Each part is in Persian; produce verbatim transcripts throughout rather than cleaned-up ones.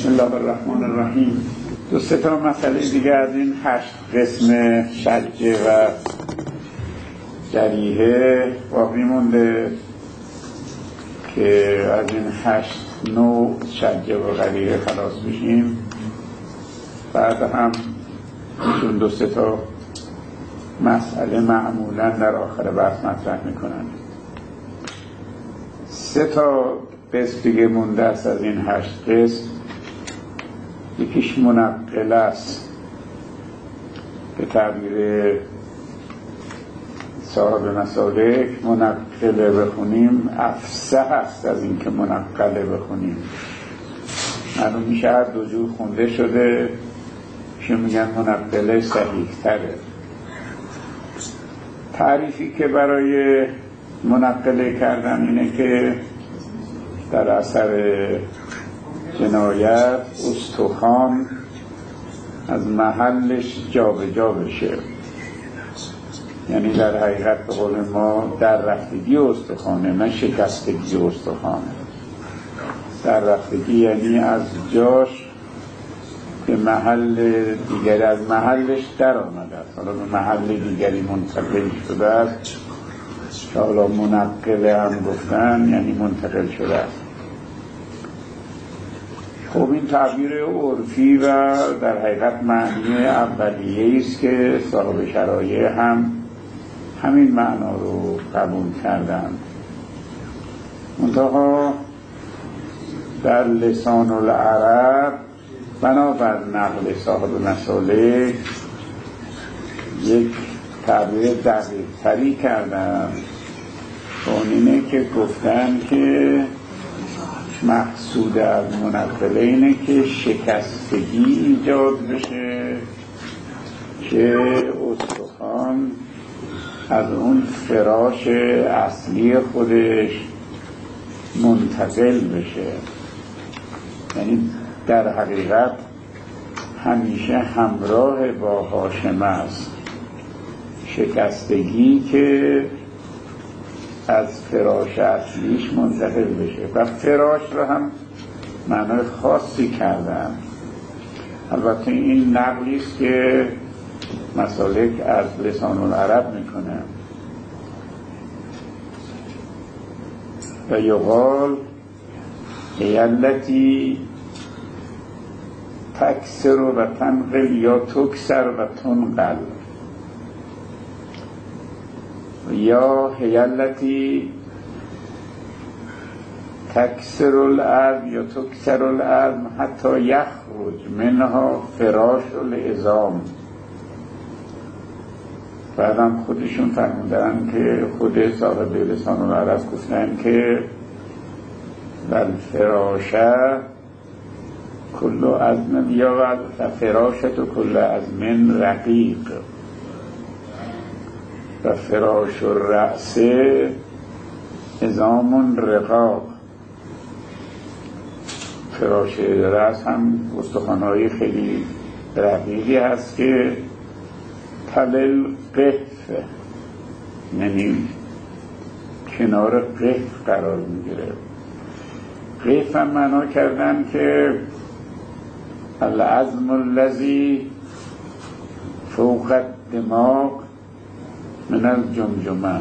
بسم الله الرحمن الرحیم. دو سه تا مسئله دیگه از این هشت قسم شجه و جریحه باقی مونده که از این هشت نوع شجه و جریحه خلاص بشیم. بعد هم چون دو سه تا مسئله معمولا در آخر بحث مطرح میکنن. سه تا قسم دیگه مونده است از این هشت قسم. یکیش منقل است، به تعبیر صاحب مسالک منقله بخونیم افصح است از این که منقله بخونیم. معلوم میشه هر دو جور خونده شده که میگن منقله صحیح تره. تعریفی که برای منقله کردن اینه که در اثر جنایت استخوان از محلش جا به جا بشه، یعنی در حقیقت به قول ما در رفتگی استخوانه، نه شکستگی استخوانه. در رفتگی یعنی از جاش به محل دیگری، از محلش در آمده است، حالا به محل دیگری منتقل شده است. که حالا منقله هم گفتن یعنی منتقل شده است. خب این تعبیر عرفی و در حقیقت معنی اولیه است که صاحب شرایع هم همین معنا رو قبول کردن. منتها در لسان العرب بنابر نقل صاحب مسالک یک تعبیر دقیق تری کردن. اون اینه که گفتن که مقصود از منقله اینه که شکستگی ایجاد بشه که استخوان از اون فراش اصلی خودش منتقل بشه. یعنی در حقیقت همیشه همراه با هاشمه است شکستگی که از فراش اصلیش منتقل بشه. و فراش رو هم معنای خاصی کردن. البته این نقلی است که مسالک از لسان العرب میکنه. و یقال هی التی تکسر و تنقل یا تکسر و تنقل، یا هی التی تکسر الارض یا تکسر الارض حتی یخرج منها فراش العظام. بعدم خودشون فرمودن که خود صاحب لسان العرب گفتن که والفراشه کل عظم یا و فراشت و کل عظم رقیق و فراش الرأس عظام رقاق. فراش رأس هم استخوان‌های خیلی رقیقی هست که تلل قف، یعنی کنار قف قرار میگیره. قف هم معنا کردن که العظم الذی فوق الدماغ من الجمجمه.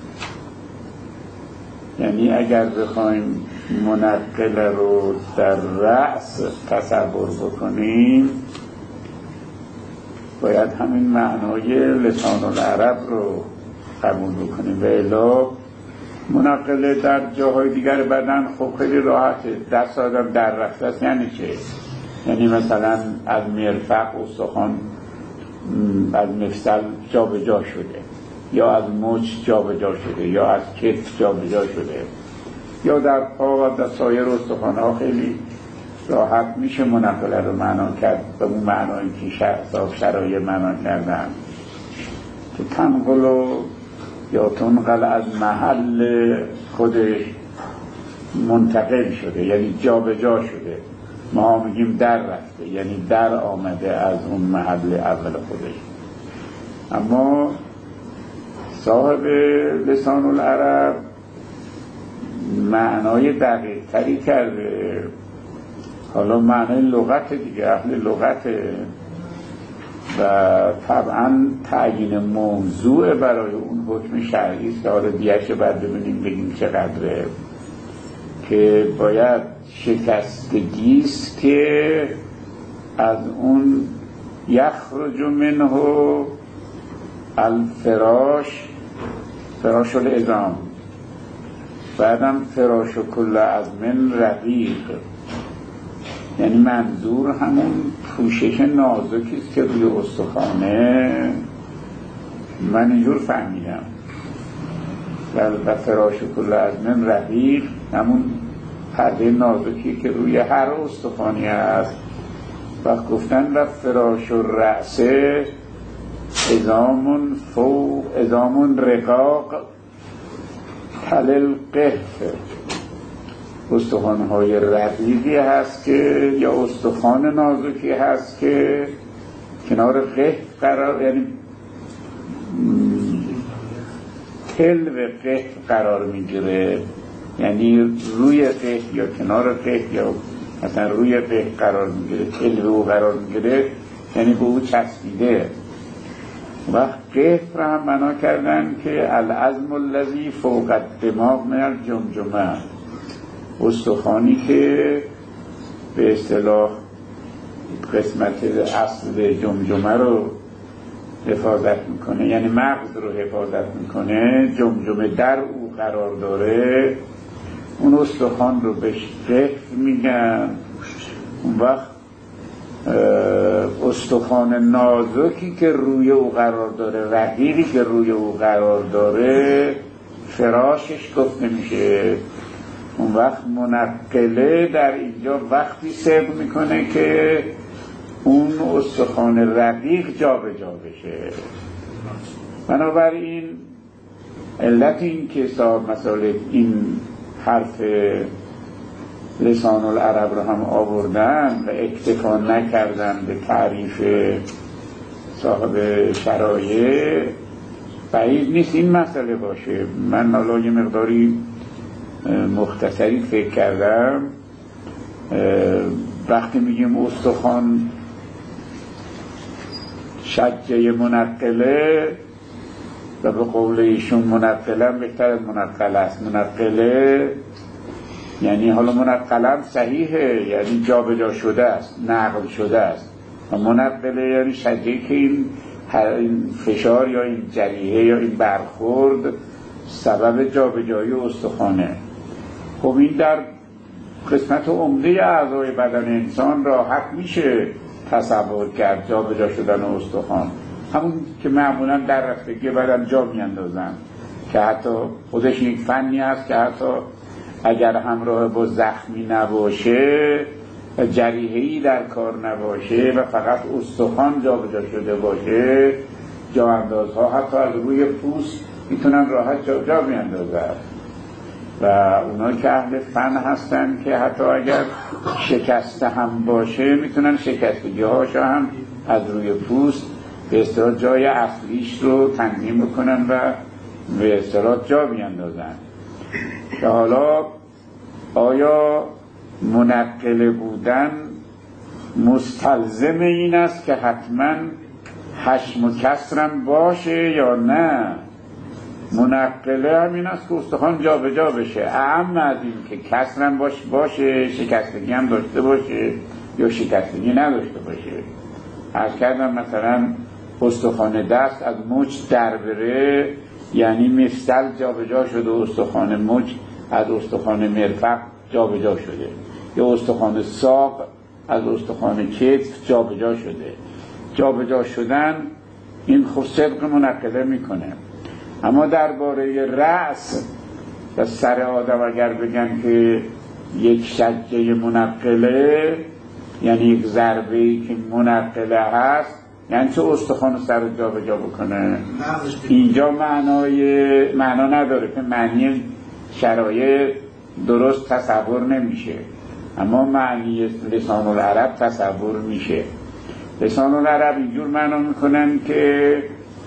یعنی اگر بخوایم منقله رو در رأس تصور بکنیم باید همین معنای لسان العرب رو قبول بکنیم. و الا منقله در جاهای دیگر بدن خب خیلی راحته، دست آدم در رفته است. یعنی چه؟ یعنی مثلا از مرفق استخوان از مفصل جا به جا شده، یا از مچ جا به جا شده، یا از کتف جا به جا شده، یا در پا و در سایر استخوان‌ها خیلی راحت میشه منقله رو معنا کرد به اون معنایی که صاحب شرایع معنا کردن که تنقل یا تنقل از محل خودش منتقل شده، یعنی جا به جا شده. ما میگیم در رفته، یعنی در آمده از اون محل اول خودش. اما صاحب لسان العرب معنای دقیق تری کرده حالا معنی لغت دیگه، اهل لغت و طبعا تعیین موضوع برای اون حکم شرعی است که حالا دیگه بعد ببینیم بگیم چقدره، که باید شکستگیست که از اون یخرج منه الفراش فراش العظام، بعدم فراش کل عظم رقیق، یعنی منظور همون پوشش نازکی است که روی استخوانه. من اینجور فهمیدم. و فراش کل عظم رقیق همون پرده نازکی که روی هر استخوانی هست. و گفتن و فراش الرأس عظام فوق عظام رقاق تل القحف، استخوان‌های رقیقی هست که یا استخوان نازکی هست که کنار قحف قرار، یعنی تل و قحف قرار میگیره، یعنی روی قحف یا کنار قحف یا مثلا روی قحف قرار میگیره، تل و قرار میگیره، یعنی به او چسبیده. وقت قحف را هم معنا کردن که العظم الذی فوق الدماغ من الجمجمه، استخوانی که به اصطلاح قسمت اصل جمجمه رو حفاظت میکنه، یعنی مغز رو حفاظت میکنه، جمجمه در او قرار داره، اون استخوان رو بهش قحف میگن. اون وقت استخوان نازکی که روی او قرار داره، رقیقی که روی او قرار داره، فراشش گفته میشه. اون وقت منقله در اینجا وقتی صدق میکنه که اون استخوان رقیق جا به جا بشه. بنابراین علت این که صاحب مسائل این حرف لسان العرب رو هم آوردن و اکتفا نکردن به تعریف صاحب شرایع، بعید نیست این مسئله باشه. من حالا یه مقداری مختصری فکر کردم، وقتی میگیم استخوان شجه منقله و به قول ایشون منقله بهتر از منقله است. منقله یعنی حالا منقله صحیحه، یعنی جا به جا شده است، نقل شده است. و منقله یعنی شجه که این این فشار یا این جریحه یا این برخورد سبب جا به جایی استخوانه. خب این در قسمت عمده اعضای بدن انسان راحت میشه تصور کرد جا به جا شدن استخوان، همون که معمولا در رفتگی بدن جا میاندازن، که حتی خودش یک فنی هست که حتی اگر همراه با زخمی نباشه و جریحه‌ای در کار نباشه و فقط استخوان جا به جا شده باشه، جا اندازها حتی از روی پوست میتونن راحت جا جا میاندازن. و اونا که اهل فن هستن که حتی اگر شکسته هم باشه میتونن شکستگی هاش هم از روی پوست به اصطلاح جای اصلیش رو تنظیم بکنن و به اصطلاح جا بیاندازن. که حالا آیا منقل بودن مستلزم این است که حتما حشم و کسرم باشه یا نه؟ منقله همین است که استخوان جا به جا بشه، اهم از این که کسرم باش باشه، شکستگی هم داشته باشه یا شکستگی نداشته باشه. عرض کردم مثلا استخوان دست از مچ در بره، یعنی مفصل جا به جا شده، استخوان مچ از استخوان مرفق جا به جا شده، یا استخوان ساق از استخوان کتف جا به جا شده. جا به جا شدن این خود صدق منقله میکنه. اما درباره رأس و سر آدم اگر بگن که یک شجه منقله، یعنی یک ضربه‌ای که منقله هست، یعنی چه استخوان سر جا به جا بکنه، اینجا معنای معنا نداره که معنی شرایع درست تصور نمیشه، اما معنی لسان العرب تصور میشه. لسان العرب اینجور معنا میکنن که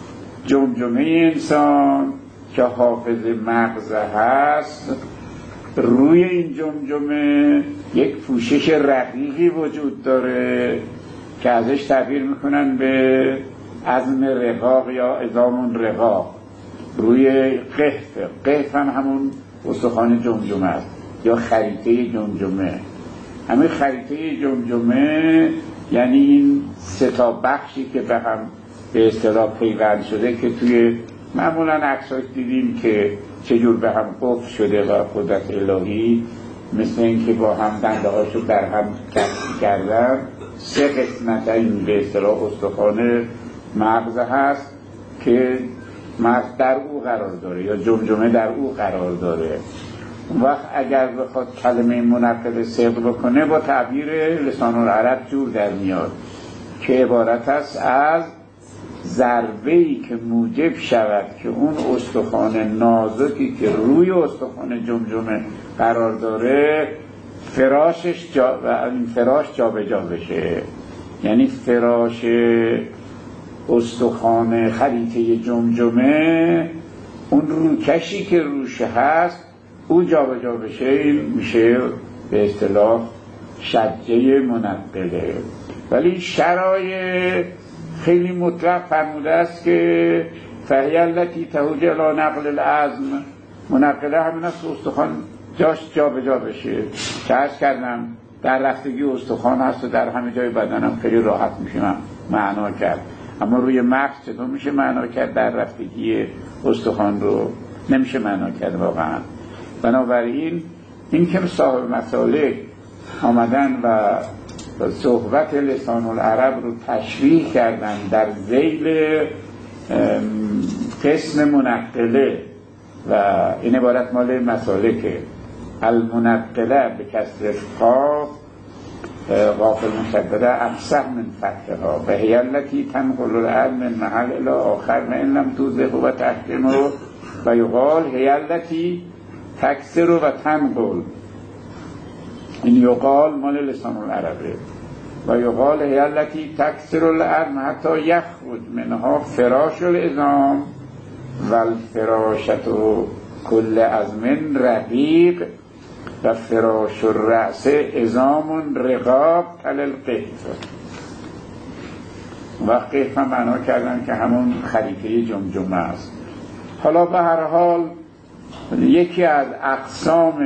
جمجمه انسان که حافظ مغز هست روی این جمجمه یک پوشش رقیقی وجود داره که ازش تعبیر میکنن به عظم رقاق یا عظام رقاق. روی قحف، قحف هم همون استخوان جمجمه است یا خریطه جمجمه. همین خریطه جمجمه یعنی این سه تا بخشی که به هم به اصطلاح پیوند شده که توی معمولا عکساش دیدیم که چجور به هم قفل شده و قدرت الهی مثل این که با هم دنده هاشو در هم کسب کردن. سه قسمت این به اصطلاح استخوان مغز هست که مغز در او قرار داره یا جمجمه در او قرار داره. اون وقت اگر بخواد کلمه منقل صدق بکنه با تعبیر لسان العرب جور در میاد که عبارت است از ضربه‌ای که موجب شود که اون استخوان نازکی که روی استخوان جمجمه قرار داره فراشش جا و این فراش جا به جا بشه. یعنی فراش استخوان خریطه جمجمه اون روکشی که روش هست او جا به جا بشه، این میشه به اصطلاح شجه منقله. ولی شرای خیلی مطلق فرموده است که فهی التی تهوج الی نقل العظم، منقله همین است استخوان جاش جا به جا بشه. چه عرض کردم در رفتگی استخوان هست و در همه جای بدنم خیلی راحت میشه معنا کرد، اما روی مغز چطور میشه معنا کرد در رفتگی استخوان رو نمیشه معنا کرد واقعا. بنابراین این که صاحب مسالک آمدن و صحبت لسان العرب رو تشریح کردن در ذیل قسم منقله و این عبارت مال مسالکه. المنقله به کسر قاف قاف المشدده افصح من فتحها و هی التی تنقل العلم من محل الی آخر و ان لم توضح و تحکمه و یقال هی التی تکسر و تنقل. این یقال مال لسان العربه و یقال هی التی تکسر العلم حتی یخرج منها فراش العظام و الفراشت کل عظم رقیق و فراش الرأس عظام رقاق تل القحف. و قحف هم معنا کردن که همون خریطه جمجمه است. حالا به هر حال یکی از اقسام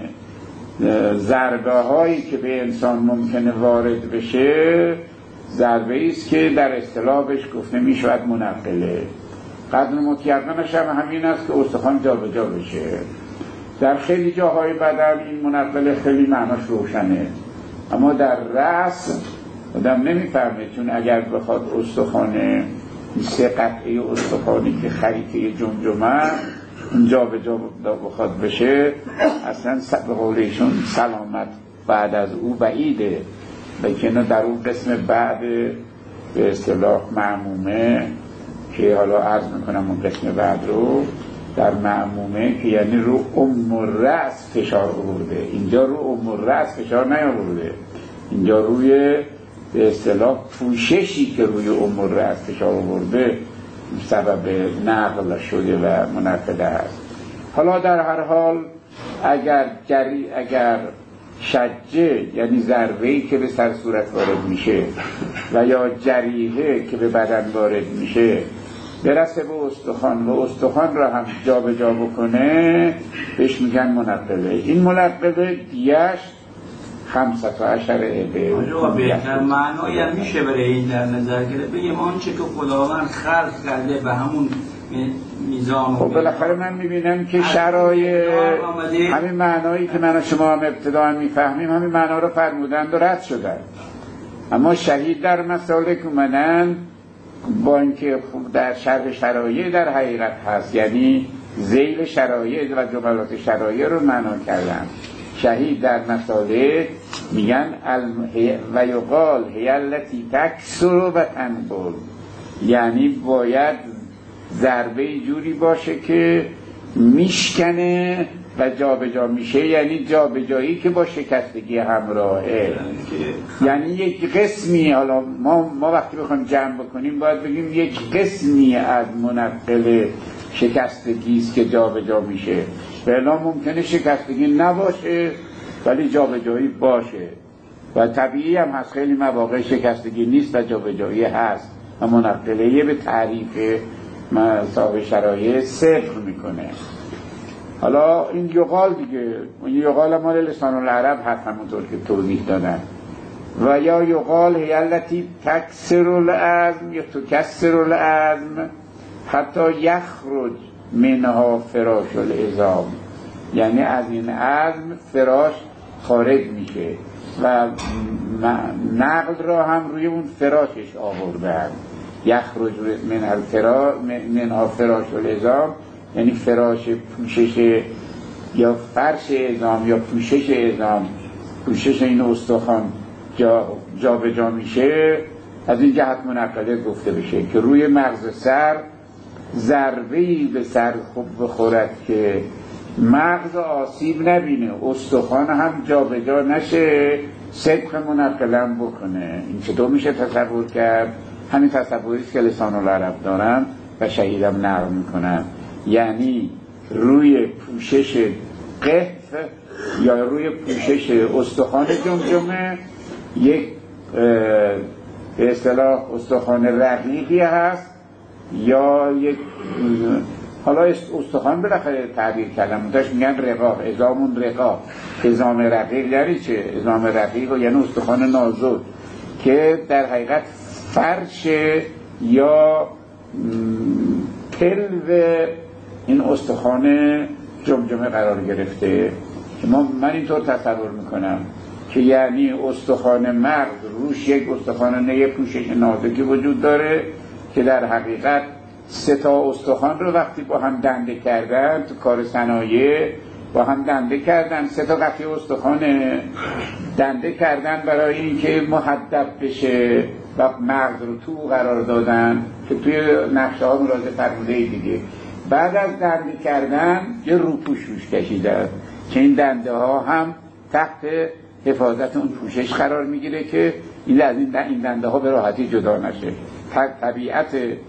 ضربه هایی که به انسان ممکنه وارد بشه ضربه است که در اصطلاح بهش گفته می شود منقله. قدر متیقنش هم همین است که استخوان جا به جا بشه. در خیلی جاهای بدن این منقله خیلی معناش روشنه، اما در رأس آدم نمیفهمه، چون اگر بخواد استخوان سه قطعه استخوانی که خریطه جمجمه جا به جا بخواد بشه اصلا به قول ایشون سلامت بعد از او بعیده. لیکن در اون قسم بعد به اصطلاح معمومه که حالا عرض میکنم اون قسم بعد رو در معمومه که یعنی رو ام الرأس فشار آورده، اینجا رو ام الرأس فشار نیاورده، اینجا روی به اصطلاح پوششی که روی ام الرأس فشار آورده سبب نقل شده و منقله است. حالا در هر حال اگر جری اگر شجه یعنی ضربه‌ای که به سر صورت وارد میشه و یا جریحه که به بدن وارد میشه برسه به استخوان و استخوان را هم جا به جا بکنه بهش میگن منقله. این منقله دیش خمسة عشر عده. آجا بهتر معنایی هم میشه برای این در نظر گرفت بگیم آنچه که خداوند خلق کرده به همون میزان. خب بالاخره من میبینم که شرای همین معنایی که من و شما هم ابتداء میفهمیم همین معنا رو فرمودند و رد شدن، اما شهید در مسالک اومدن با اینکه در شرح شرایع در حقیقت هست، یعنی ذیل شرایع و جملات شرایع رو معنا کردن. شهید در مسالک میگن و یقال هی التی تکسر و تنقل، یعنی باید ضربه جوری باشه که میشکنه و جا به جا میشه، یعنی جا به جایی که با شکستگی همراهه. یعنی یک قسمی، حالا ما, ما وقتی بخوایم جمع بکنیم باید بگیم یک قسمی از منقل شکستگی است که جا به جا میشه، فعلا ممکنه شکستگی نباشه ولی جابجایی باشه و طبیعی هم هست. خیلی مواقع شکستگی نیست و جابجایی هست و منقله به تعریف صاحب شرایع صفر میکنه. حالا این یقال دیگه، این یقال مال لسان العرب هست همونطور که توضیح دادن. و یا یقال هی التی تکسر العظم یا تکسر العظم حتی یخرج منها فراش العظام، یعنی از این عظم فراش خارج میشه و نقل را هم روی اون فراشش آوردن. یخرج منها فراش العظام یعنی فراش پوشش یا فرش عظام یا پوشش عظام، پوشش این استخوان جا جا به جا میشه. از این جهت منقله گفته بشه که روی مغز سر ضربه‌ای به سر خوب بخورد که مغز آسیب نبینه، استخوان هم جا به جا نشه، صدق منقلم بکنه. این چطور میشه تصور کرد؟ همین تصوریست که لسان العرب دارن و شهیدم نقل میکنن، یعنی روی پوشش قحف یا روی پوشش استخوان جمجمه یک به اصطلاح استخوان رقیقی هست یا یک حالا استخوان بالاخره تعبیر کردم داشت میگن رقاق، عظامون رقاق. عظام رقیق یعنی چه؟ عظام رقیق یعنی استخوان نازک که در حقیقت فرش یا پلو این استخوان جمجمه قرار گرفته. که ما من اینطور تصور میکنم که یعنی استخوان مغز روش یک استخوان نه پوشش نازکی وجود داره که در حقیقت سه تا استخوان رو وقتی با هم دنده کردن تو کار صنایع با هم دنده کردن، سه تا قطعه استخوان دنده کردن برای اینکه محدب بشه و مغز رو تو قرار دادن که توی نقشه ها ملاحظه فرموده دیگه. بعد از دنده کردن یه روپوش روش کشیدن که این دنده ها هم تحت حفاظت اون پوشش قرار میگیره که این از این دنده ها به راحتی جدا نشه. طبیعت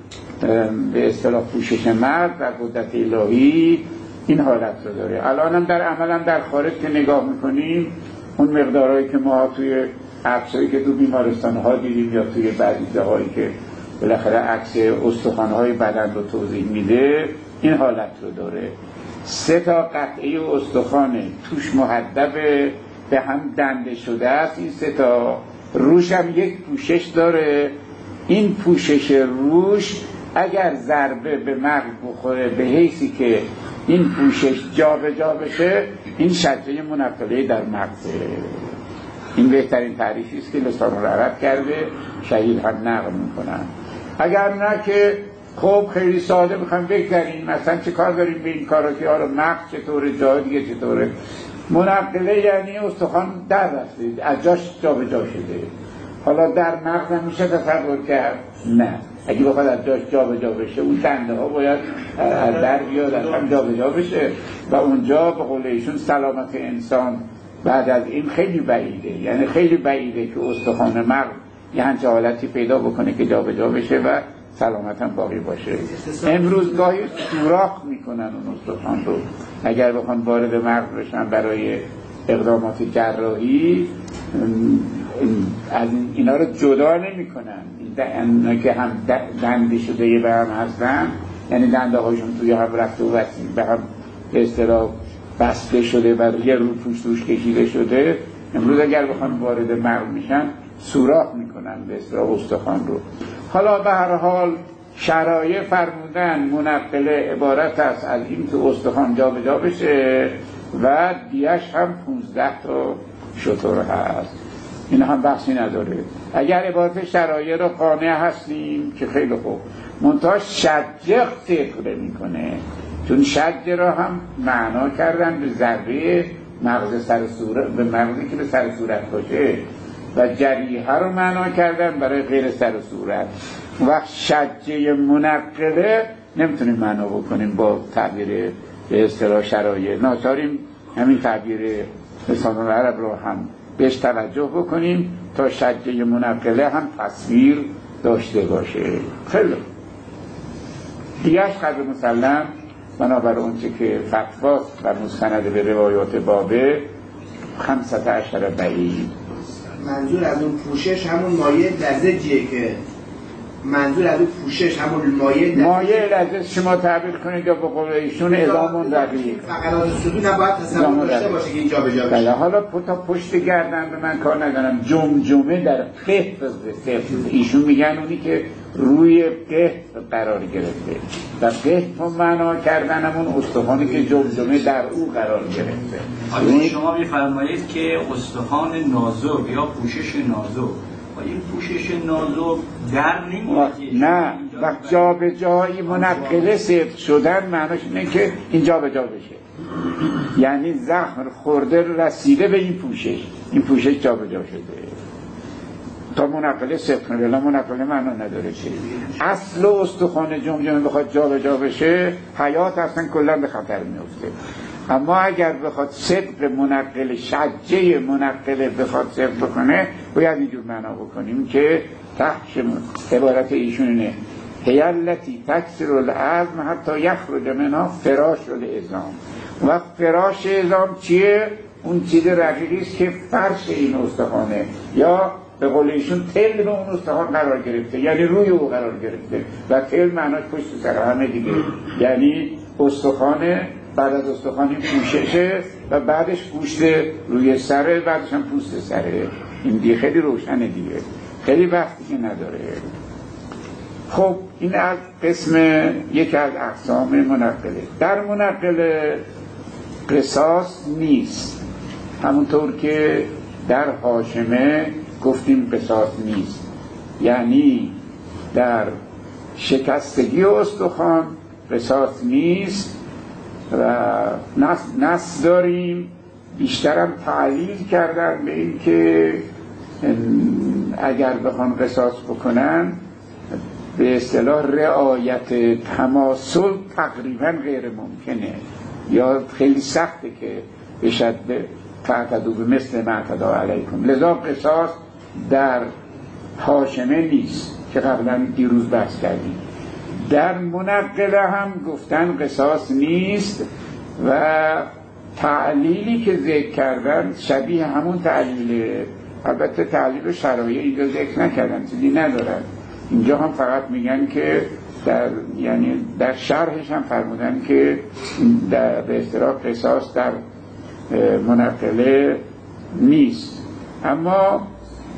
به اصطلاح پوشش مغز در قدرت الهی این حالت رو داره. الان هم در عمل هم در خارج که نگاه میکنیم اون مقدارهایی که ما توی عکسایی که تو بیمارستان ها دیدیم یا توی بعضی جاهایی که بالاخره عکس استخوان های بدن رو توضیح میده این حالت رو داره. سه تا قطعه استخوان توش محدب به هم دنده شده است. این سه تا روش هم یک پوشش داره. این پوشش روش اگر ضربه به مغز بخوره به حیثی که این پوشش جا به جا بشه این شجره منقله در مغزه. این بهترین تعریفی است که لسان العرب کرده، شهید هم نقل میکنن. اگر نه که خب خیلی ساده میخوام بگذاریم مثلا چه کار داریم به این کارا که آره مغز چطوره جای دیگه چطوره. منقله یعنی استخوان در رفته از جاش جا به جا شده. حالا در مغز هم میشه تصور کرد؟ نه. اگه بخواد از جاش جا به جا بشه اون دنده ها باید از در بیاد از هم جا به جا بشه و اونجا به قول ایشون سلامت انسان بعد از این خیلی بعیده. یعنی خیلی بعیده که استخوان مغز یه همچه حالتی پیدا بکنه که جا به جا بشه و سلامت هم باقی باشه. امروز گاهی سوراخ میکنن اون استخوان رو اگر بخوان وارد مغز بشن برای اقدامات جراحی از اینا رو جدا نمی کنن که هم دنده شده یه به هم هستن، یعنی دنده هاشون توی هم رفته و وسیع به هم به اصطلاح بسته شده و یه رو پوش توش کشیده شده. امروز اگر بخوان وارد مغز میشن سوراخ میکنن به اصطلاح استخوان رو. حالا به هر حال شرایع فرمودن منقله عبارت است از این که استخوان جا به جا بشه و دیش هم پونزده تا شتر هست. این هم بحثی نداره. اگر عبارت شرایع رو قانع هستیم که خیلی خوب، منتها شجق تقره میکنه چون شجق را هم معنا کردن به ضربه مغز سر صورت به مغزی که به سر صورت باشه و جریحه رو معنا کردن برای غیر سر صورت. وقت شجه منقله نمیتونیم معنا بکنیم با تعبیر به اصطلاح شرایع. ناچاریم همین تعبیر لسان العرب رو هم بهش توجه بکنیم تا شجه منقله هم تصویر داشته باشه. خیلی دیگرش قدر مسلم بنابر اونچه که فتواست و مستند به روایات بابه خمسة عشر بعید. منظور از اون پوشش همون مایه لزجیه که منظور از اون پوشش همون مایه مایه لزج شما تعبیر کنید یا به قول ایشون اضامون دقیق فقرات سطوح نباید تصور داشته باشه که اینجا به جا بشه. حالا تا پشت گردن به من کار ندارم. جمجمه در قهط ایشون میگن اونی که روی قهط قرار گرفته و قهط رو معنا کردن همون استخوانی که جمجمه در او قرار گرفته. حالا شما میفرمایید که استخوان نازک یا پوشش نازک و این پوشش نازک در نمیاد. نه وقت جا به جایی منقله سفت شدن معناش اینه که این جا به جا بشه، یعنی زخم خورده رسیده به این پوشش، این پوشش جا به جا شده تا منقله سفت کنه. ولی منقله معنا نداره که اصل استخوان جمجمه بخواد جا به جا بشه حیات اصلا کلا به خطر میفته. اما اگر بخواد صدق منقل شجه منقله بخواد صدق بکنه باید اینجور معنا بکنیم که تحش عبارت ایشون اینه هیالتی تکسر العظم حتی یخرج منها فراش العظام. و فراش عظام چیه؟ اون چیز رقیقی است که فرش این استخوانه یا به قول ایشون تل به اون استخوان قرار گرفته، یعنی روی او قرار گرفته و تل معناش پشت سر همه دیگه، یعنی استخوانه بعد از استخوانی پوششه و بعدش گوشت روی سره، بعدش هم پوست سره. این دیگه خیلی روشنه دیگه، خیلی وقتی که نداره. خب این از قسم یکی از اقسام منقله. در منقله قصاص نیست، همونطور که در حاشمه گفتیم قصاص نیست، یعنی در شکستگی استخوان قصاص نیست و نص, نص داریم. بیشترم تعلیل کردن به این که اگر بخوان قصاص بکنن به اصطلاح رعایت تماثل تقریبا غیر ممکنه یا خیلی سخته که بشد فاعتدوا بمثل ما اعتدی علیکم. لذا قصاص در حاشمه نیست که قبلا دیروز بحث کردیم. در منقله هم گفتن قصاص نیست و تعلیلی که ذکر کردن شبیه همون تعلیله، البته تعلیل شرایع اینجا ذکر نکردن، چیزی ندارن. اینجا هم فقط میگن که در یعنی در شرحش هم فرمودن که در به اصطلاح قصاص در منقله نیست. اما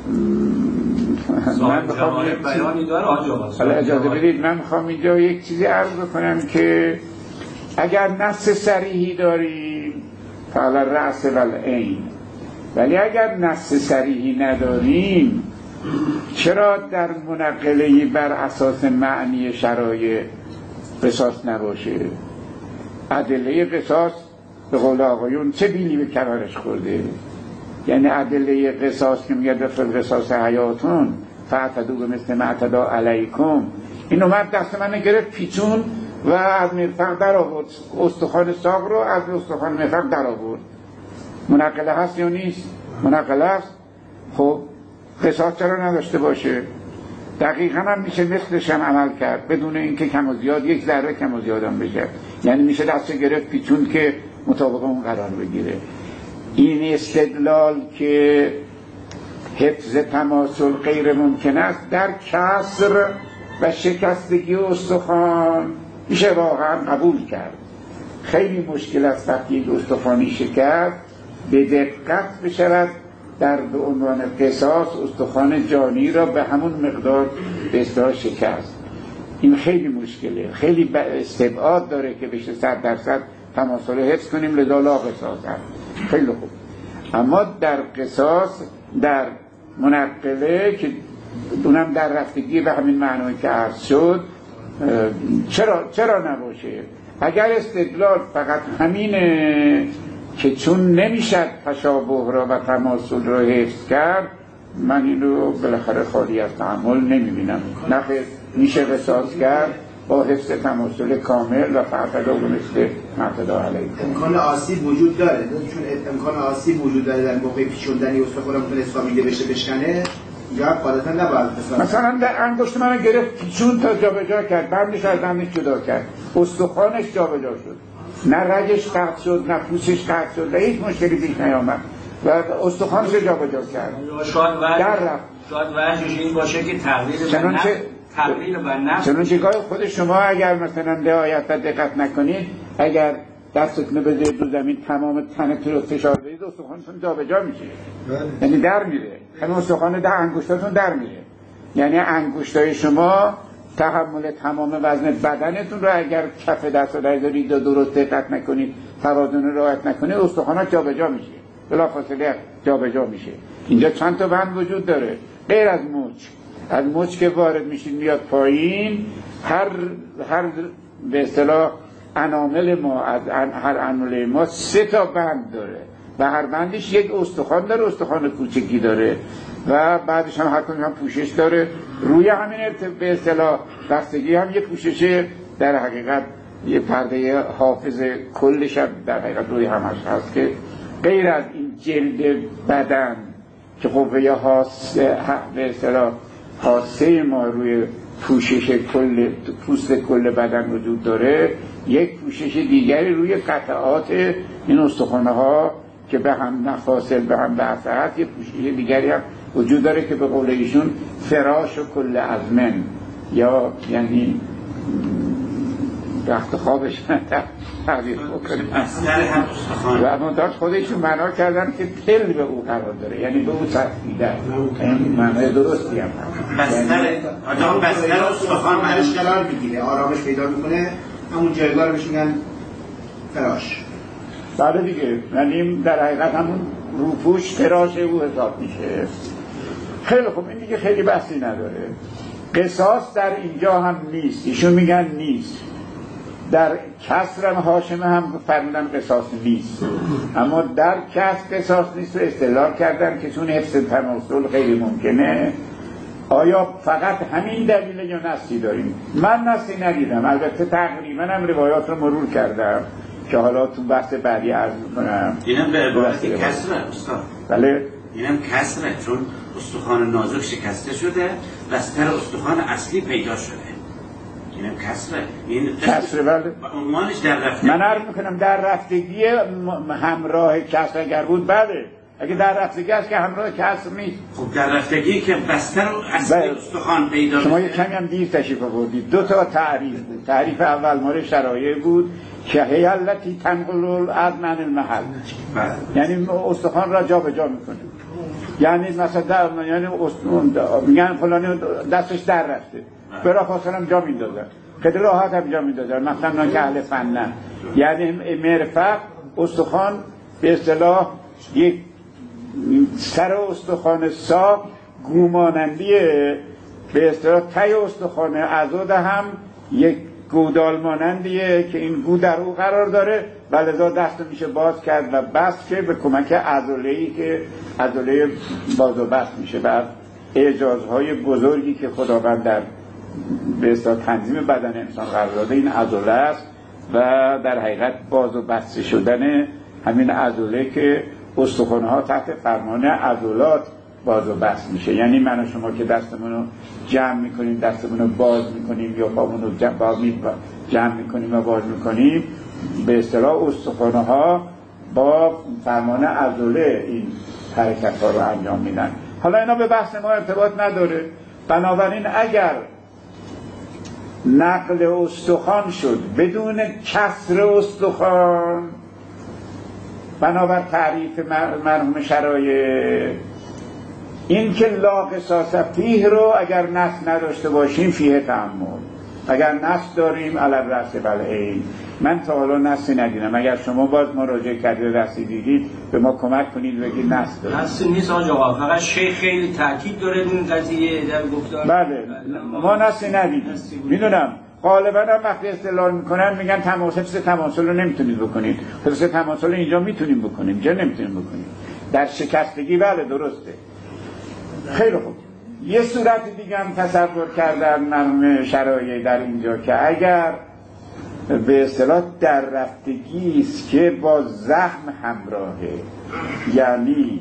من بخوام بیانی داره آنجا حالا اجازه بدید من میخوام اینجا یک چیزی عرض بکنم که اگر نص صریحی داریم فعلا رأس والعین، ولی اگر نص صریحی نداریم چرا در منقله‌ای بر اساس معنی شرایع قصاص نباشه؟ ادله قصاص به قول آقایون چه بیلی به کمرش خورده؟ یعنی ادله قصاص که میگه در قصاص حیاتون فاعتدوا بمثل ما اعتدی علیکم، این اومد دست من گرفت پیچون و از مرفق در آورد، استخوان ساق رو از استخوان مرفق در آورد. منقله هست یا نیست؟ منقله هست. خب قصاص چرا نداشته باشه؟ دقیقا هم میشه مثلش هم عمل کرد بدون اینکه کم و زیاد یک ذره کم و زیاد هم بشه، یعنی میشه دست گرفت پیچون که مطابق اون قرار بگیره. این استدلال که حفظ تماثل غیر ممکن است در کسر و شکستگی استخوان میشه واقعا قبول کرد. خیلی مشکل است وقتی یک استخوانی شکست به دقت بشود در به عنوان قصاص استخوان جانی را به همون مقدار به اصطلاح شکست. این خیلی مشکله، خیلی استبعاد داره که بشه صد درصد تماثل حفظ کنیم، لذا لا قصاص هم. خیلی خوب. اما در قصاص در منقله که اونم در رفتگی به همین معنی که عرض شد چرا چرا نباشه؟ اگر استدلال فقط همینه که چون نمیشد تشابه را و تماثل را حفظ کرد، من این رو بالاخره خالی از تعامل نمیبینم. نخیر میشه قصاص کرد با حفظ تماثل کامل و فاعتدوا بمثل ما اعتدی علیکم. امکان آسیب وجود داره، چون امکان آسیب وجود داره در موقع پیچوندنی استخوان ممکن اسلامیده بشه بشکنه، یا قاعدتا نباید قصاص. مثلا در انگشت من گرفت پیچون تا جابجا کرد، بعد میشه از بندش جدا کرد، استخوانش جابجا شد، نه رگش قطع شد نه پوستش قطع شد و هیچ مشکلی پیش نیامد و استخوانش رو جابجا کرد. شاید در رفت. شاید وجهش این باشه که تغییر بر نفس تغییر بر نفس چنانچه گاه خود شما اگر مثلا رعایت و دقت نکنید، اگر دستتون بذارید رو زمین تمام تنتون رو فشار بدید استخوانتون جابجا میشه، یعنی در میره. همین استخوان ده انگشتاتون در میره، یعنی انگشتای شما تحمل تمام وزن بدنتون رو اگر کف دست رو بذارید و درست دقت نکنید، توازن رو رعایت نکنید، استخوانات جابجا میشه، بلافاصله جابجا میشه. اینجا چند تا بند وجود داره غیر از مچ. از مچ که وارد میشید میاد پایین، هر هر به اصطلاح انامل ما، از هر انامل ما سه تا بند داره و هر بندش یک استخوان داره، استخوان کوچکی داره و بعدش هم هر کدوم هم پوشش داره. روی همین به اصطلاح بستگی هم یک پوششه، در حقیقت یه پرده حافظ کلش هم در حقیقت روی همش هست که غیر از این جلد بدن که قوه حاسه به اصطلاح حاسه ما روی پوشش کل پوست کل بدن وجود داره، یک پوشش دیگری روی قطعات این استخوانه ها که به هم نفاصل به هم بحثت، یک پوشش دیگری هم وجود داره که به قول ایشون فراش و کل ازمن، یا یعنی رخت خوابش تعبیر بکنیم و منتاج خودشون معنا کردن که تل به او قرار داره، یعنی به او تفیده. این معنی درستی هم بستر آجام بستر استخوان مرش قرار میگیره، آرامش پیدا میکنه، همون جایگاه رو بهش میگن فراش. بله دیگه، یعنی در حقیقت همون روپوش فراش او حساب میشه. خیلی خوب، این دیگه خیلی بحثی نداره. قصاص در اینجا هم نیست، ایشون میگن نیست. در کسر هاشمه هم فرمودن قصاص نیست، اما در کسر قصاص نیست و استدلال کردن که چون حفظ تماثل غیر ممکنه. آیا فقط همین دلیل یا نصی داریم؟ من نصی ندیدم، البته تقریبا هم روایات رو مرور کردم که حالا تو بحث بعدی عرض میکنم. اینم به عبارت کسره استاد. بله اینم کسره، چون استخوان نازک شکسته شده، بستر استخوان اصلی پیدا شده. اینم کسره. این کسره بله. عنوانش در رفتگی. من عرض میکنم در رفتگی همراه کسر اگر بود بله، اگه در رفتگی هست که همراه کسر نیست. خب در رفتگی که بستر اصلی استخوان پیدا شما یک کمی هم دیر تشریف آوردید. دو تا تعریف بود. تعریف اول مورد شرایع بود که هی التی تنقل العظم عن المحل، یعنی استخوان را جا به جا میکنه. یعنی مثلا یعنی میگن فلانی دستش در رفته، برا فاصله جا میندازن، خیلی راحت هم جا میندازن، مثلا که اهل فنن. یعنی مرفق استخوان به اصطلاح یک سر استخوان ساق گومانندی به اصطلاح تای استخوان عضد هم یک گودال مانندیه که این گو در او قرار داره و لذا دست میشه باز کرد و بست که به کمک عضله‌ای که عضله باز و بست میشه و اعجازهای بزرگی که خداوند در به اصطلاح تنظیم بدن انسان قرار داده این عضله است و در حقیقت باز و بسته شدن همین عضله که استخوان‌ها تحت فرمان عضلات باز و بست میشه. یعنی من و شما که دستمون رو جمع میکنیم، دستمون رو باز میکنیم یا پامون رو جمع, جمع میکنیم و باز میکنیم، به اصطلاح استخوان‌ها با فرمان عضله این حرکت ها رو انجام میدن. حالا اینا به بحث ما ارتباط نداره. بنابراین اگر نقل استخوان شد بدون کسر استخوان، بنابر تعریف مرحوم شرایع، این که لا قصاص فیه رو اگر نص نداشته باشیم فیه تأمل، اگر نص داریم علی الرأس والعین. من تا حالا نصی ندیدم، اگر شما باز مراجعه کردید رأسی دیدید به ما کمک کنید بگید نص دارید. نص نیست آقا، فقط شیخ خیلی تاکید داره این قضیه در گفتار. بله ما نصی ندیدیم، میدونم غالبا هم وقتی استدلال میکنن میگن تماسل حفظ تماسل رو نمیتونید بکنید، حفظ تماسل اینجا میتونیم بکنیم، اینجا نمیتونیم بکنیم. در شکستگی بله درسته. خیلی خوب، یه صورت دیگه هم تصور کردن مرحوم شرایع در اینجا که اگر به اصطلاح در رفتگی است که با زخم همراهه، یعنی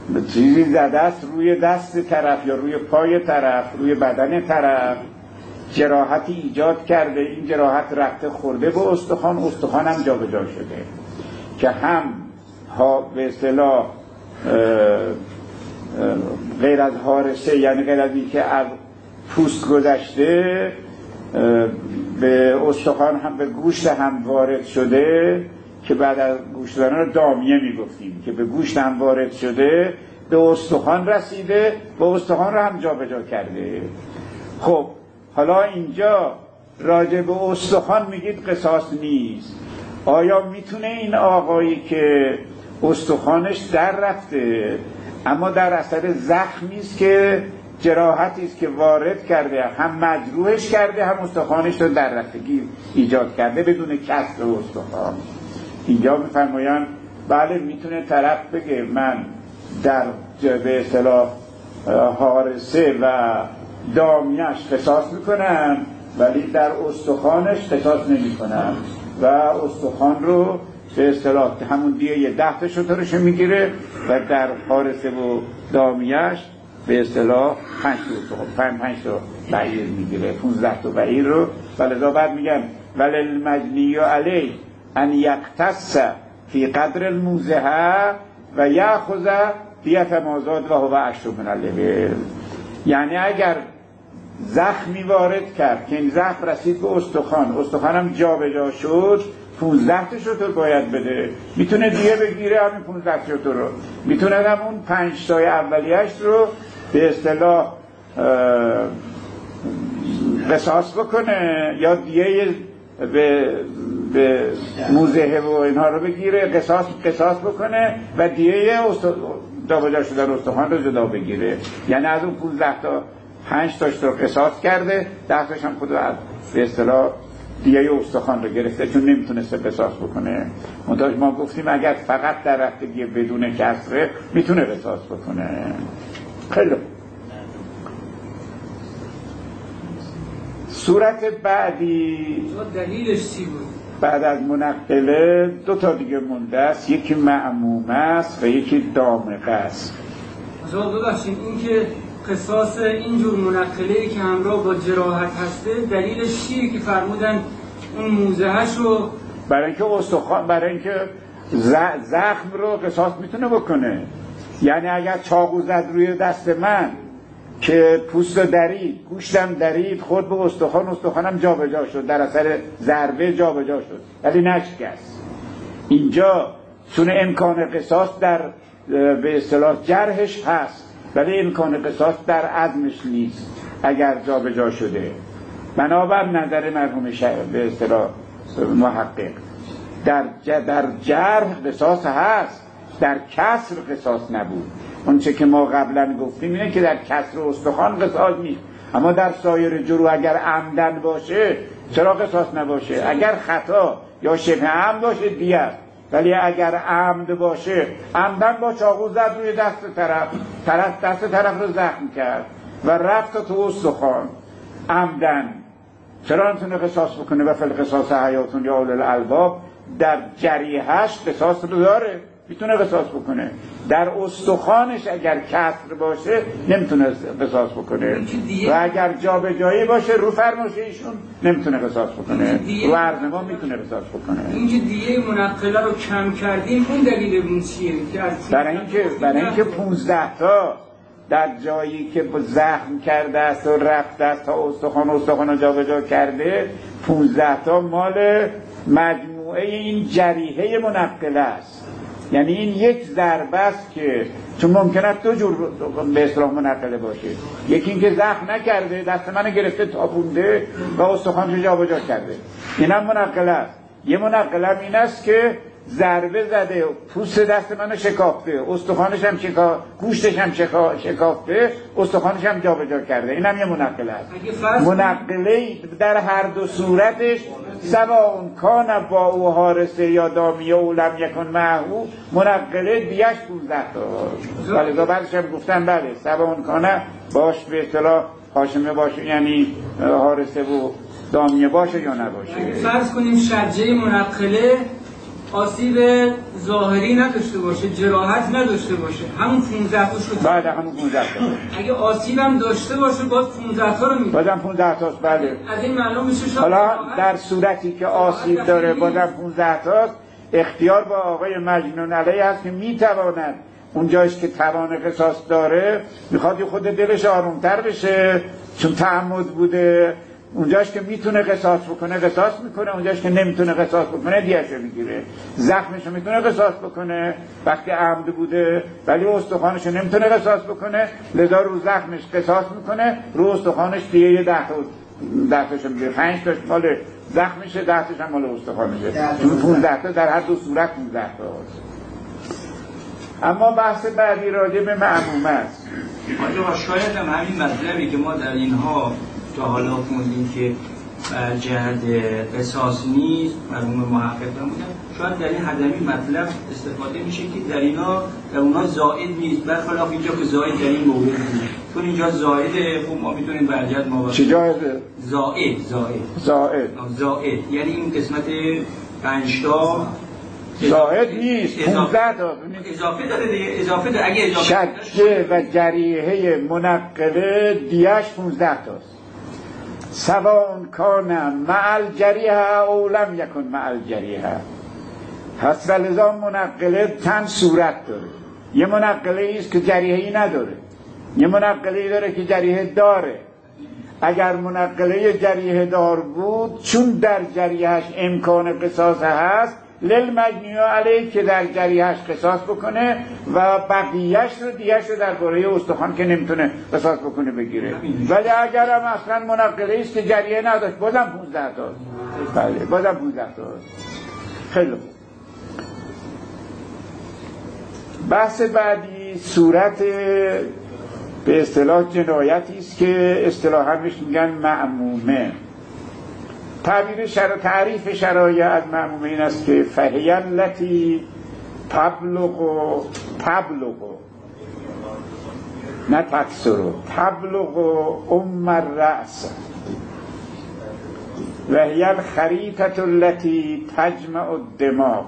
چیزی زده است روی دست طرف یا روی پای طرف، روی بدن طرف، جراحتی ایجاد کرده، این جراحت رفته خورده به استخوان، استخوان هم جابجا شده که هم ها به اصطلاح غیر از هارسه، یعنی غیر از این که از پوست گذشته به استخوان هم به گوشت هم وارد شده که بعد از گوشت دادن رو دامیه میگفتیم که به گوشت هم وارد شده، به استخوان رسیده، به استخوان رو هم جابجا کرده. خب حالا اینجا راجع به استخوان میگید قصاص نیست. آیا میتونه این آقایی که استخوانش در رفته اما در اثر زخمی است که جراحتی است که وارد کرده، هم مجروحش کرده هم استخوانش رو در رفتگی ایجاد کرده بدون کسر استخوان، اینجا میفرمایند بله میتونه طرف بگه من در به اصطلاح هارسه و دامیش قصاص میکنم ولی در استخوانش قصاص نمیکنم و استخوان رو به اصطلاح همون دیگه ده تا شترش میگیره و در هارسه و دامیش به اصطلاح پنج تا پنج پنج تا بعیر میگیره، پونزده تا بعیر رو. ولذا بعد میگن ولی المجنی علی ان یقتص فی قدر الموزه و یاخذ دیت مازاد و هو عشر من الابل. یعنی اگر زخمی وارد کرد که این زخم رسید به استخوان، استخوان هم جا به جا شد، پونزده تا شتر باید بده. میتونه دیگه بگیره همین پونزده تا شتر رو، میتونه همون پنج تای اولیش رو به اصطلاح قصاص بکنه یا دیگه به به موزه و اینها رو بگیره، قصاص قصاص بکنه و دیگه جابجا شدن استخوان رو جدا بگیره. یعنی از اون پونزده تا پنج تاش رو قصاص کرده، ده تاش هم خود به اصطلاح دیگه استخوان رو گرفته چون نمیتونسته قصاص بکنه. منتها ما گفتیم اگر فقط در رفتگی بدون کسره میتونه قصاص بکنه. خیلی صورت بعدی دلیلش چی بود؟ بعد از منقله دو تا دیگه مونده است، یکی معمومه است و یکی دامغه است. جواب ببخشید این که قصاص اینجور منقله‌ای که همراه با جراحت هسته دلیلش چیه که فرمودن اون موزه‌هاشو برای اینکه استخوان برای اینکه زخم رو قصاص میتونه بکنه. یعنی اگر چاقو زد روی دست من که پوست درید، گوشتم درید، خود به استخوان، استخوانم جا به جا شد، در اثر ضربه جا به جا شد ولی نشکست. اینجا چون امکان قصاص در به اصطلاح جرحش هست ولی امکان قصاص در عظمش نیست اگر جا به جا شده. بنابر نظر مرحوم به اصطلاح محقق در در جرح قصاص هست، در کسر قصاص نبود. اون چه که ما قبلا گفتیم اینه که در کسر استخوان قصاص نیست، اما در سایر جروح اگر عمدن باشه چرا قصاص نباشه؟ اگر خطا یا شبه عمد باشه دیگه، ولی اگر عمد باشه، عمدن با چاقو زد روی دست طرف، طرف دست طرف رو زخم کرد و رفت تو استخوان عمدن، چرا نتونه قصاص بکنه؟ و فل قصاص حیاتون یا اولو الالباب، در جریحش قصاص رو داره، میتونه قصاص بکنه. در استخوانش اگر کسر باشه نمیتونه قصاص بکنه و اگر جا به جایی باشه رو فرماشه ایشون نمیتونه قصاص بکنه، رو ارزما میتونه قصاص بکنه. اینکه دیگه منقله رو کم کردیم اون دلیل اون چیه؟ برای اینکه برای اینکه پونزده تا در جایی که زخم کرده است و رفته است تا استخوان استخوان رو جا به جا کرده، پونزده تا مال مجموعه این جریحه منقله است. یعنی این یک ضربه است که چون ممکنه دو جور به اصطلاح منقله باشه، یکی این که زخم نکرده دست منو گرفته تابونده و استخوانش جابجا کرده، اینم منقله است. یه منقله این است که ضربه زده، پوست دست منو شکافته، استخوانش هم شکا... گوشتش هم شکا... شکافته، استخوانش هم جابجا کرده، اینم یه منقله است. منقله در هر دو صورتش سواء کان با او حارسه یا دامیه او لم یکن معه، منقله دیش پونزده تا. ولی بعدش هم گفتن بله سواء کان باش به اصطلاح هاشمه باشه، یعنی حارسه و دامیه باشه یا نباشه. فرض کنیم شجه منقله آسیب ظاهری نداشته باشه، جراحت نداشته باشه، همون پانزده تا شد. بله همون پانزده تا. اگه آسیب هم داشته باشه باز پانزده تا رو میده. بازم پانزده تاست. بله. از این معلوم میشه شاید حالا در صورتی که آسیب داره بازم پانزده تاست، اختیار با آقای مجنون علیه هست که میتواند اونجایش که توان قصاص داره میخواد خود دلش آرومتر بشه چون تعمد بوده، اونجاش که میتونه قصاص بکنه قصاص میکنه، اونجاش که نمیتونه قصاص بکنه دیگه میگیره. زخمشو میتونه قصاص بکنه وقتی عمد بوده ولی استخوانشو نمیتونه قصاص بکنه، لذا رو زخمش قصاص میکنه، رو استخوانش دیگه یه ده تا ده تاشو میگیره، پنج تاش مال زخمشه، ده تاش هم مال استخوانشه، چون پانزده تا در هر دو صورت پانزده تا هست. اما بحث بعدی راجع به معمومه است. آیا شاید هم همین مطلبی که ما در اینها تا حالا خوندیم که جهت قصاص نیست، مرحوم محقق بودن، شاید در این حدمی مطلب استفاده میشه که در اینا در اونها زائد نیست، برخلاف اینجا که زائد در این مورد نیست، چون اینجا زائده. خب ما میتونیم برجت ما چی جایده؟ زائد زائد زائد زائد یعنی این قسمت پنج تا زائد نیست، پانزده تا اضافه داره دیگه، اضافه داره. اگه اضافه شجه و جریحه منقله دیش پانزده تاست. سوان کان مع الجریحه او لم یکن مع الجریحه. پس ولذا منقله تن صورت داره. یه منقله است که جریحه‌ای نداره، یه منقله داره که جریحه داره. اگر منقله جریحه دار بود چون در جریحش امکان قصاص هست للمجنی علیه که در جریحش قصاص بکنه و بقیهش رو دیگهش رو در باره استخوان که نمیتونه قصاص بکنه بگیره. ولی اگر هم اصلا منقله است که جریحه نداشت بازم پانزده تاست. بله بازم پانزده تاست. خیلی خوب. بحث بعدی صورت به اصطلاح جنایتی است که اصطلاحاً بهش میگن معمومه. تعبیر شر... تعریف شرایع از معمومه این است که فهی التی تبلغ تبلغ نه تکسر تبلغ ام الرأس و هی الخریطة التي تجمع الدماغ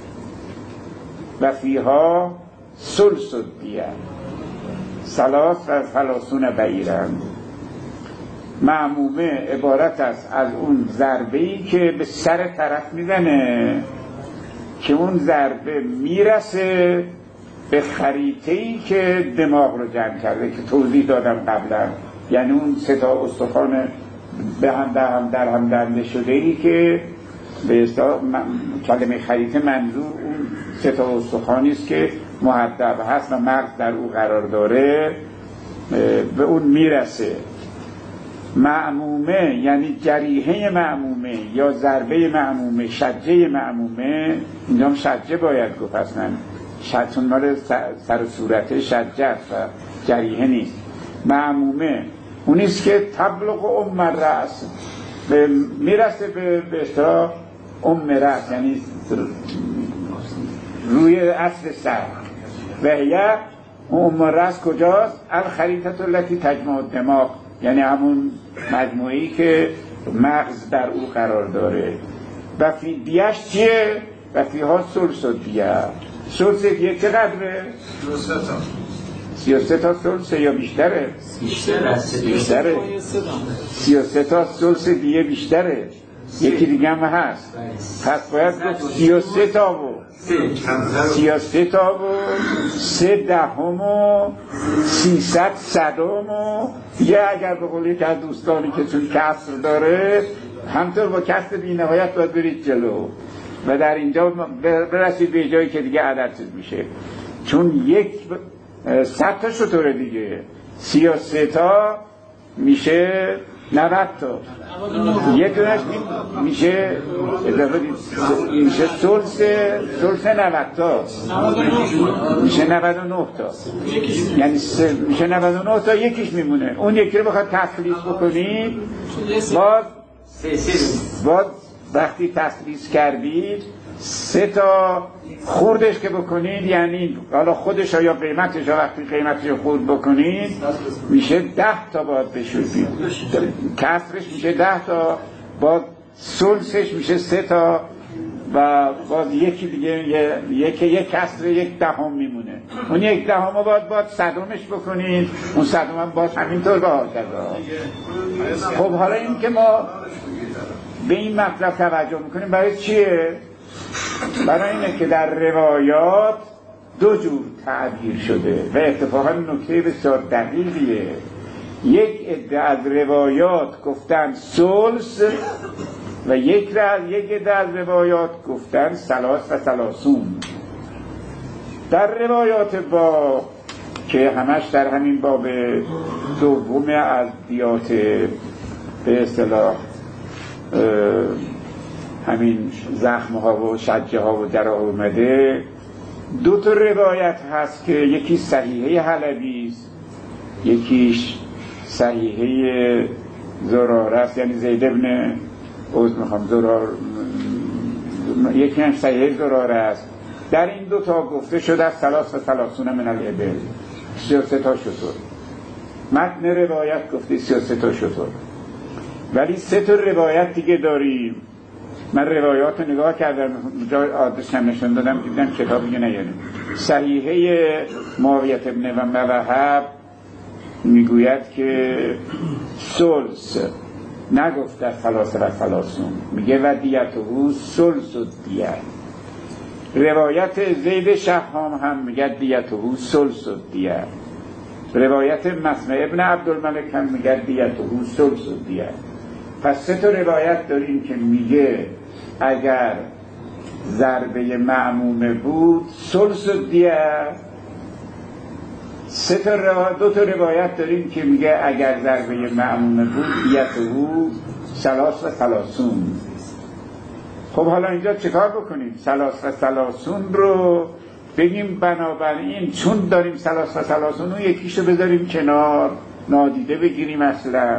و فیها ثلث الدیه ثلاث و ثلاثون بعیرا. معمومه عبارت است از اون ضربه‌ای که به سر طرف میزنه که اون ضربه میرسه به خریطه‌ای که دماغ رو جمع کرده که توضیح دادم قبلا، یعنی اون سه تا استخوان به هم در هم در هم دنده شده‌ای که به اصطلاح کلمه خریطه منظور اون سه تا استخوانی است که مهدب هست و مغز در او قرار داره، به اون میرسه. معمومه یعنی جریحه معمومه یا ضربه معمومه، شجه معمومه، اینجا هم شجه باید گفت اصلا چون مال سر صورته شجه است و جریحه نیست. معمومه اونیست که تبلغ ام الرأس میرسه به اصطلاح ام رأس یعنی روی اصل سر. و هی ام الرأس کجاست؟ الخریطة التي تجمع الدماغ، یعنی همون مجموعی که مغز در او قرار داره. و فی دیش چیه؟ و فیها ثلث دیه. ثلث دیه چقدره؟ سی و سه تا ثلث یا بیشتره؟ بیشتره بیشتره سی و سه تا ثلث دیه بیشتره. یکی دیگه هم هست، پس باید گفت سی و سه تا و سی و سه تا و سه دهم و سیصد صدم و یه اگر به قولی که از دوستانی که چون کسر داره همطور با کسر بی نهایت باید برید جلو و در اینجا برسید به جایی که دیگه عدد چیز میشه، چون یک صد تا شطوره دیگه، سی و سه تا میشه نود تا، یک دونش میشه میشه ثلث ثلث نود تا میشه نود و نه تا، یعنی میشه نود و نه تا یکیش میمونه. اون یکی رو بخواد تسلیس بکنید باز باز وقتی تسلیس کردید سه تا خوردش که بکنید، یعنی حالا خودش یا قیمتش وقتی قیمتش رو خورد بکنید میشه ده تا باید بشورید، کسرش میشه ده تا، باید ثلثش میشه سه تا و باز یکی دیگه یکی یک کسر یک دهم میمونه، اون یک دهم رو باید باید صدمش بکنید، اون صدم هم باز همینطور به ها کرده. خب حالا این که ما به این مطلب توجه میکنیم برای چیه؟ برای اینه که در روایات دو جور تعبیر شده و اتفاقا نکته بسیار دقیقیه. یک عده از روایات گفتن ثلث و یک یک عده از روایات گفتن ثلاث و ثلاثون. در روایات با که همش در همین باب دوم از دیات به اصطلاح همین زخم ها و شجه ها و در آمده، دو تا روایت هست که یکی صحیحه حلبی است، یکیش صحیحه زراره است، یعنی زید ابن عوض میخوام زرار، یکی هم صحیحه زراره است. در این دو تا گفته شده از ثلاث و ثلاثون من الابل، سی و سه تا شتر. متن روایت گفته سی و سه تا شتر، ولی سه تا روایت دیگه داریم. من روایات رو نگاه کردم، جای آدرس هم نشون دادم، دیدم کتاب دیگه نیاریم. صحیحه معاویه ابن و موهب میگوید که ثلث، نگفت در ثلاثه و ثلاثون، میگه و دیته ثلث و دیت. روایت زید شهام هم میگه دیته ثلث و دیت. روایت مسمع ابن عبدالملک هم میگه دیته ثلث و دیت. پس سه تا روایت داریم که میگه اگر ضربه معمومه بود ثلث و دیت. سه تا روایت، دو تا روایت داریم که میگه اگر ضربه معمومه بود دیته ثلاث و ثلاثون. خب حالا اینجا چیکار بکنیم؟ ثلاث و ثلاثون رو بگیم بنابراین چون داریم ثلاث و ثلاثون اون یکیشو بذاریم کنار نادیده بگیریم اصلا،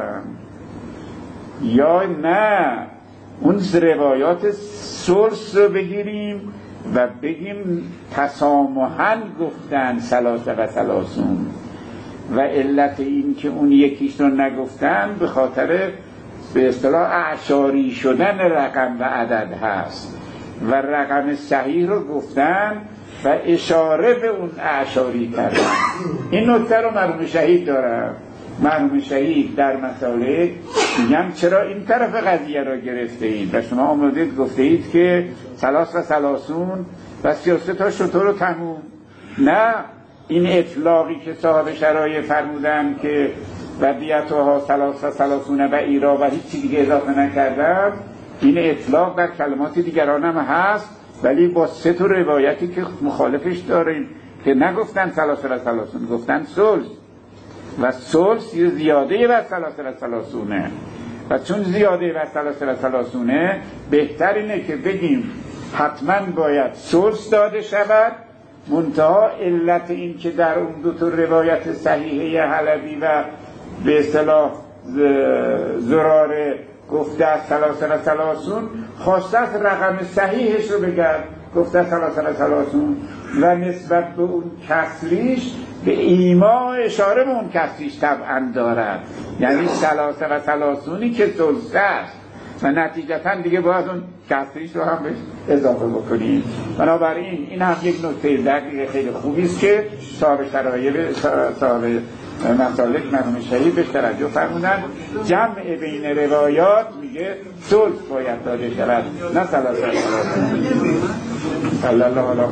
یا نه اون روایات ثلث رو بگیریم و بگیم تسامحاً گفتن ثلاثه و ثلاثون و علت این که اون یکیش رو نگفتن به خاطر به اصطلاح اعشاری شدن رقم و عدد هست و رقم صحیح رو گفتن و اشاره به اون اعشاری کردن. این نکته رو مرحوم شهید دارم. مرحوم شهید در مسائل میگم چرا این طرف قضیه را گرفته اید و شما آمدید گفته اید که ثلاث و ثلاثون و سی و سه تا شتر رو تموم. نه، این اطلاقی که صاحب شرایع فرمودن که و دیتها ثلاث و ثلاثون و ایرا و هیچی دیگه اضافه نکردن، این اطلاق در کلمات دیگران هم هست، ولی با سه تا روایتی که مخالفش داریم که نگفتن ثلاث و ثلاثون، گفتن ثلث و ثلث زیاده و ثلاث و ثلاثونه و چون زیاده و ثلاث و ثلاثونه بهتر اینه که بگیم حتما باید ثلث داده شود. منتها علت این که در اون دو تا روایت صحیحه حلبی و به اصطلاح زراره گفته از ثلاث و ثلاثون خواسته از رقم صحیحش رو بگرد، گفته ثلاث و ثلاثون و نسبت به اون کسریش به ایما اشاره به اون کسریش طبعا دارد، یعنی ثلاث و ثلاثونی که ثلث است و نتیجتا دیگه باید اون کسریش رو هم بهش اضافه بکنیم. بنابراین این هم یک نکته دقیق خیلی خوبی است که صاحب شرایع صاحب مسالک مرحوم شهید بهش توجه فرمودن. جمع بین روایات میگه ثلث باید داده شود، نه ثلاث و ثلاثون. صلی الله علیه